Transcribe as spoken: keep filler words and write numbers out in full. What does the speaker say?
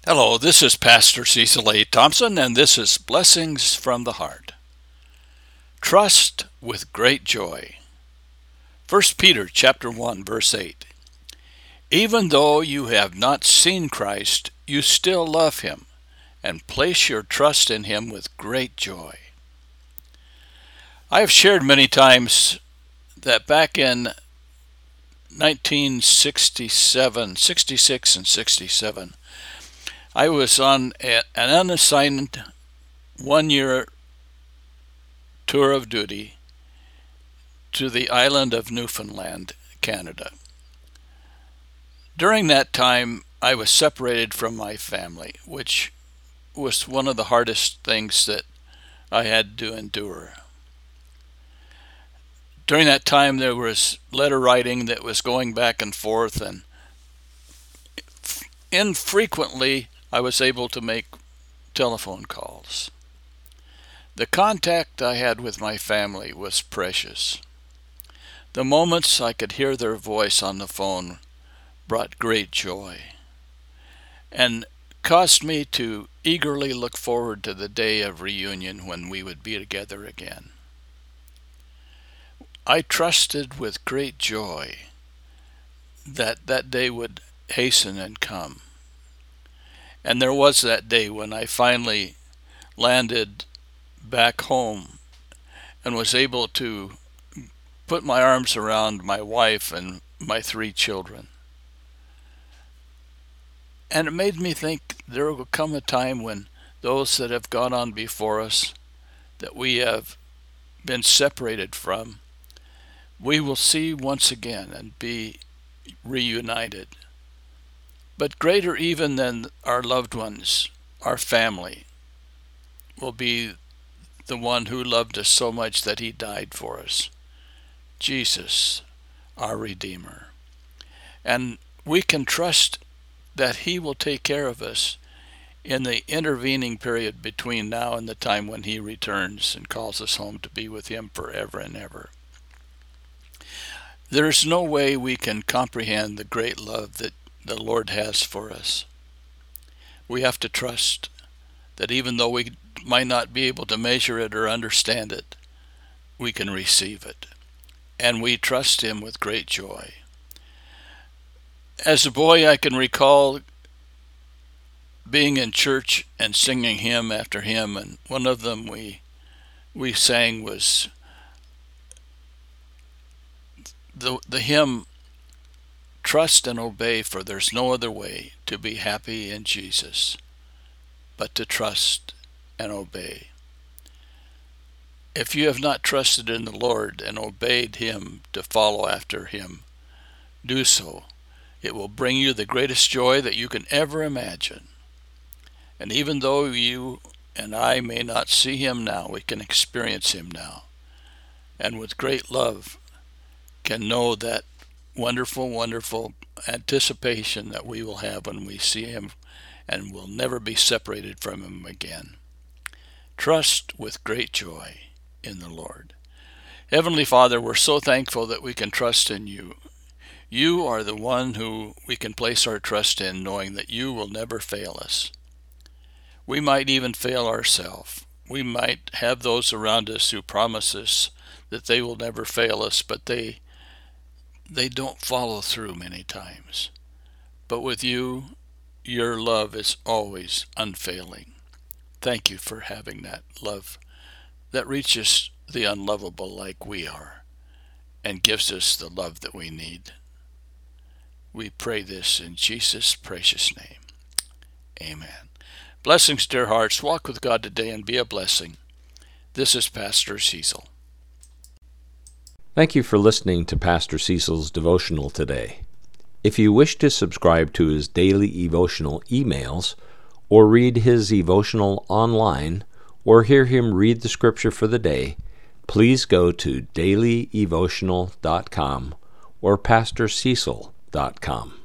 Hello, this is Pastor Cecil A. Thompson, and this is Blessings from the Heart. Trust with great joy. First Peter chapter one, verse eight. Even though you have not seen Christ, you still love him, and place your trust in him with great joy. I have shared many times that back in nineteen sixty-seven, sixty-six and sixty-seven, I was on a, an unassigned one-year tour of duty to the island of Newfoundland, Canada. During that time, I was separated from my family, which was one of the hardest things that I had to endure. During that time, there was letter writing that was going back and forth, and infrequently I was able to make telephone calls. The contact I had with my family was precious. The moments I could hear their voice on the phone brought great joy and caused me to eagerly look forward to the day of reunion when we would be together again. I trusted with great joy that that day would hasten and come. And there was that day when I finally landed back home and was able to put my arms around my wife and my three children. And it made me think there will come a time when those that have gone on before us, that we have been separated from, we will see once again and be reunited. But greater even than our loved ones, our family, will be the one who loved us so much that he died for us, Jesus, our Redeemer. And we can trust that he will take care of us in the intervening period between now and the time when he returns and calls us home to be with him forever and ever. There is no way we can comprehend the great love that the Lord has for us. We have to trust that even though we might not be able to measure it or understand it, we can receive it. And we trust him with great joy. As a boy, I can recall being in church and singing hymn after hymn, and one of them we we sang was the the hymn, "Trust and obey, for there's no other way to be happy in Jesus but to trust and obey." If you have not trusted in the Lord and obeyed him to follow after him, do so. It will bring you the greatest joy that you can ever imagine. And even though you and I may not see him now, we can experience him now. And with great love can know that wonderful, wonderful anticipation that we will have when we see him and will never be separated from him again. Trust with great joy in the Lord. Heavenly Father, we're so thankful that we can trust in you. You are the one who we can place our trust in, knowing that you will never fail us. We might even fail ourselves. We might have those around us who promise us that they will never fail us, but they they don't follow through many times. But with you, your love is always unfailing. Thank you for having that love that reaches the unlovable like we are and gives us the love that we need. We pray this in Jesus' precious name. Amen. Blessings, dear hearts. Walk with God today and be a blessing. This is Pastor Cecil. Thank you for listening to Pastor Cecil's devotional today. If you wish to subscribe to his daily devotional emails, or read his devotional online, or hear him read the scripture for the day, please go to daily devotional dot com or pastor cecil dot com.